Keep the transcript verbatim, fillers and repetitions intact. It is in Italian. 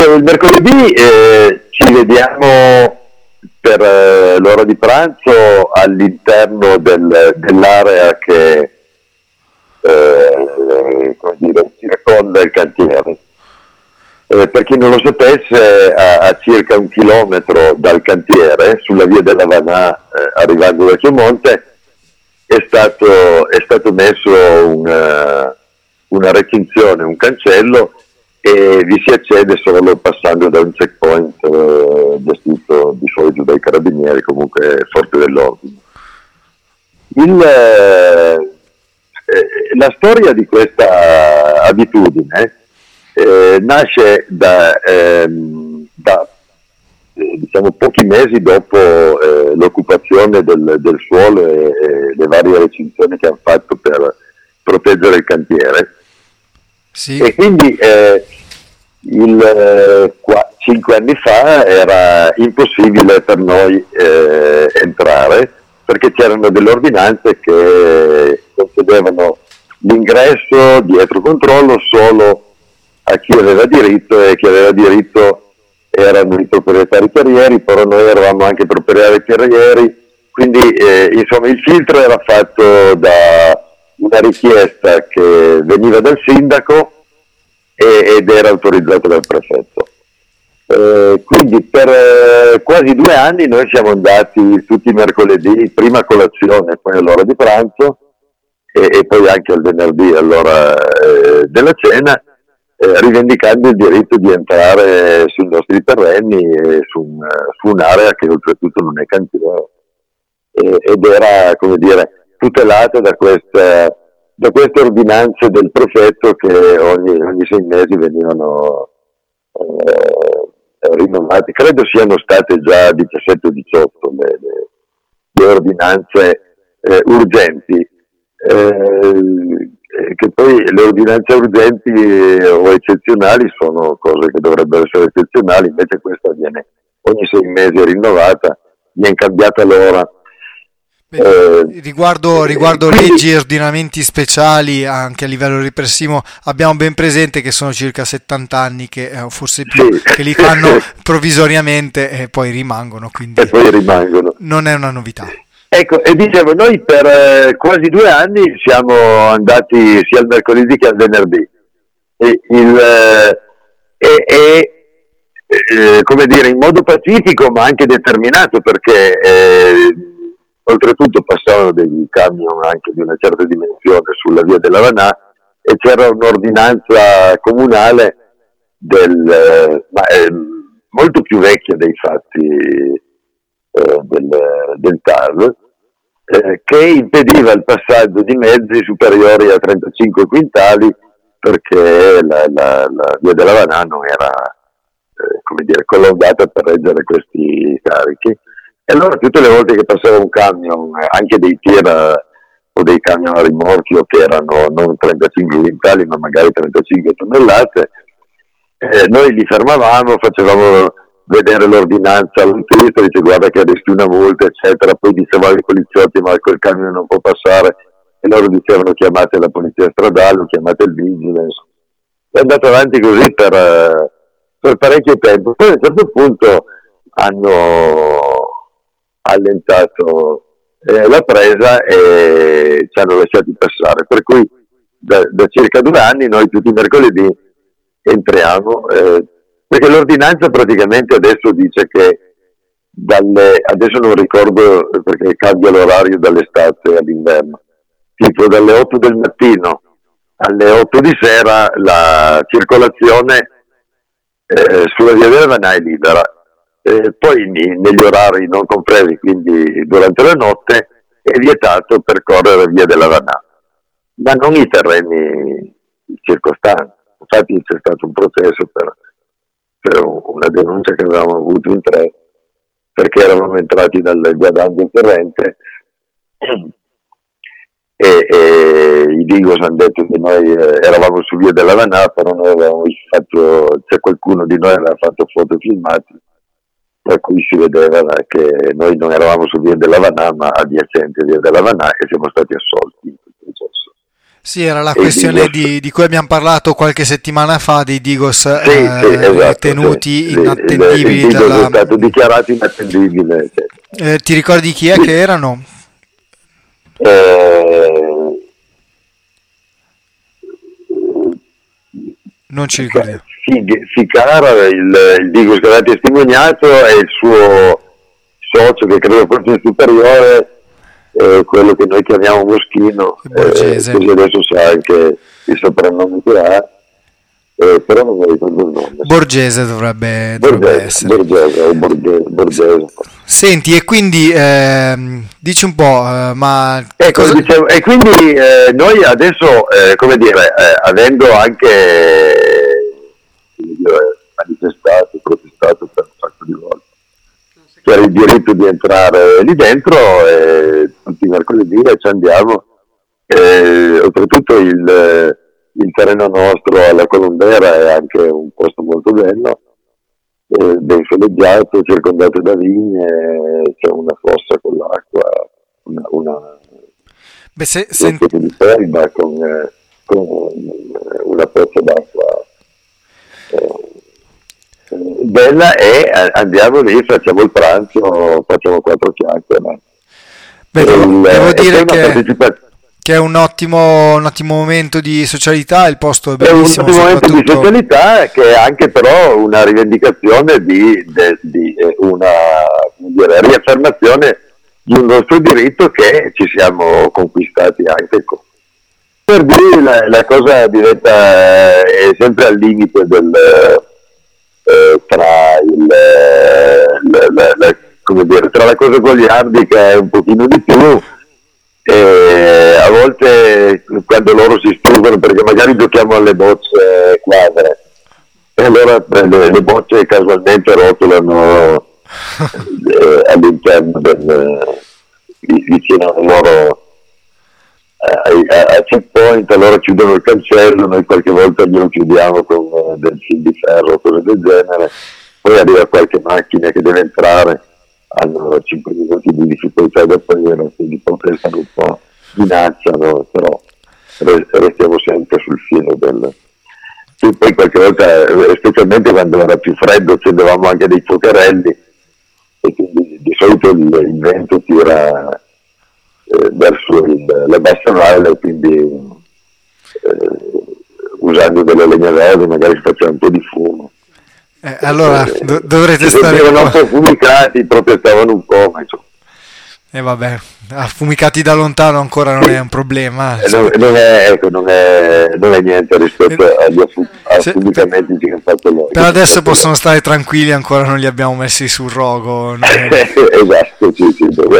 Il mercoledì eh, ci vediamo per eh, l'ora di pranzo all'interno del- dell'area che eh, come dire, circonda il cantiere. Eh, per chi non lo sapesse, a, a circa un chilometro dal cantiere, sulla via della Vanà, eh, arrivando da Chiomonte, è stato, è stato messo una, una recinzione, un cancello, e vi si accede solo passando da un checkpoint eh, gestito di solito dai carabinieri, comunque forze dell'ordine. Il, eh, eh, la storia di questa abitudine eh, nasce da, ehm, da eh, diciamo pochi mesi dopo eh, l'occupazione del, del suolo e, e le varie recinzioni che hanno fatto per proteggere il cantiere. Sì. E quindi eh, il, eh, qua, cinque anni fa era impossibile per noi eh, entrare, perché c'erano delle ordinanze che concedevano l'ingresso dietro controllo solo a chi aveva diritto, e chi aveva diritto erano i proprietari terrieri, però noi eravamo anche proprietari terrieri, quindi eh, insomma il filtro era fatto da una richiesta che veniva dal sindaco e- ed era autorizzata dal prefetto. Eh, quindi per eh, quasi due anni noi siamo andati tutti i mercoledì, prima a colazione, poi all'ora di pranzo e, e poi anche il venerdì all'ora eh, della cena, eh, rivendicando il diritto di entrare sui nostri terreni e su, un- su un'area che oltretutto non è cantiere, e- ed era, come dire, tutelata da questa da queste ordinanze del prefetto che ogni, ogni sei mesi venivano eh, rinnovate. Credo siano state già diciassette o diciotto le, le- le ordinanze eh, urgenti, eh, che poi le ordinanze urgenti eh, o eccezionali sono cose che dovrebbero essere eccezionali, invece questa viene ogni sei mesi rinnovata, viene cambiata l'ora. Beh, Eh, Riguardo, riguardo quindi- leggi e ordinamenti speciali anche a livello repressivo, abbiamo ben presente che sono circa settanta anni che, eh, forse più, Sì. che li fanno provvisoriamente e poi rimangono, quindi e poi rimangono. non è una novità. Ecco, e dicevo, noi per eh, quasi due anni siamo andati sia al mercoledì che al venerdì. E, il, eh, e, e, eh, come dire, in modo pacifico ma anche determinato, perché eh, oltretutto passavano degli camion anche di una certa dimensione sulla via della Vanà, e c'era un'ordinanza comunale del, eh, ma, eh, molto più vecchia dei fatti eh, del, del T A R, eh, che impediva il passaggio di mezzi superiori a trentacinque quintali, perché la, la, la via della Vanà non era eh, come dire, collaudata per reggere questi carichi. E allora tutte le volte che passava un camion, eh, anche dei tir eh, o dei camion a rimorchio che erano non trentacinque quintali ma magari trentacinque tonnellate, eh, noi li fermavamo, facevamo vedere l'ordinanza all'autista, dice guarda che adesso una multa eccetera, poi dicevamo ai poliziotti ma quel camion non può passare, e loro dicevano chiamate la polizia stradale o chiamate il vigile. È andato avanti così per, eh, per parecchio tempo, poi a un certo punto hanno allentato eh, la presa e ci hanno lasciati passare, per cui da, da circa due anni noi tutti i mercoledì entriamo, eh, perché l'ordinanza praticamente adesso dice che dalle, adesso non ricordo perché cambia l'orario dall'estate all'inverno, tipo dalle otto del mattino alle otto di sera la circolazione eh, sulla via della Vanà è libera, eh, poi ni- negli orari non compresi, quindi durante la notte, è vietato percorrere via della Vanà, ma non i terreni circostanti. Infatti c'è stato un processo per, per una denuncia che avevamo avuto in tre, perché eravamo entrati dal viadante interrente e, e i Digos hanno detto che noi eh, eravamo su via della Vanà, però noi avevamo fatto, cioè qualcuno di noi aveva fatto foto filmati per cui si vedeva che noi non eravamo su via della Vanà ma adiacenti a via della Vanà, e siamo stati assolti in quel processo. Sì, era la E i questione Digos, di, di cui abbiamo parlato qualche settimana fa, dei Digos sì, sì, eh, esatto, ritenuti sì, sì, il, il inattendibili Digos è dalla... stato dichiarato inattendibile. Cioè. Eh, ti ricordi chi è che Sì. erano? Eh, Non ci Fica- ricordiamo. Fig- Ficara, il, il Digos che aveva testimoniato, e il suo socio, che credo fosse il superiore, eh, quello che noi chiamiamo Moschino, eh, Borgese. così adesso sa anche il soprannome che ha, eh, però non mi ricordo il nome. Borgese dovrebbe, dovrebbe Borghese, essere. Borghese o Borghese, Borghese. Senti, e quindi ehm, dici un po', eh, ma che Ecco, cosa... dicevo, e quindi eh, noi adesso, eh, come dire, eh, avendo anche eh, come dire, manifestato, protestato per un sacco di volte per il diritto di entrare lì dentro, eh, tutti i mercoledì ci andiamo, eh, oltretutto il, il terreno nostro alla Colombera è anche un posto molto bello, eh, ben soleggiato, circondato da vigne, c'è una fossa con l'acqua, una, una Beh, se, una sen- specie di selva con, eh, con eh, una pozza d'acqua eh, bella, e eh, andiamo lì, facciamo il pranzo, facciamo quattro chiacchiere. beh, E, devo, il, devo e poi dire una che, partecipazione. che è un ottimo, un ottimo momento di socialità, il posto è È un bellissimo, ottimo momento di soprattutto... socialità, che è anche però una rivendicazione di, de- di eh, una, come dire, riaffermazione di un nostro diritto che ci siamo conquistati anche con. Per dire la, la cosa diventa eh, è sempre al limite del, eh, tra il, eh, la, la, la, come dire, tra la cosa goliardica e un pochino di più, e a volte quando loro si stuprano perché magari giochiamo alle bocce quadre e allora le, le bocce casualmente rotolano eh, all'interno del vicino a loro a, a checkpoint, allora chiudono il cancello, noi qualche volta glielo chiudiamo con uh, del fil di ferro o cose del genere, poi arriva qualche macchina che deve entrare, hanno cinque minuti di difficoltà da aprire, quindi poi pensano un po', minacciano, però restiamo sempre sul filo del... E poi qualche volta, specialmente quando era più freddo, accendevamo anche dei fuocherelli, e quindi di solito il, il vento tira eh, verso il, la bassa valle, quindi eh, usando delle legne verdi magari si faceva un po' di fumo. Eh, allora Eh, do- dovrete si stare sentivano un qua. po' fumicati, protestavano un po', ma insomma. E vabbè, affumicati da lontano ancora non è un problema. Eh, non, non, è, ecco, non, è, non è niente rispetto Eh, agli affu- se- affumicamenti che hanno fatto loro. Per adesso possono stare tranquilli, ancora non li abbiamo messi sul rogo. non è- Esatto, sì, sì,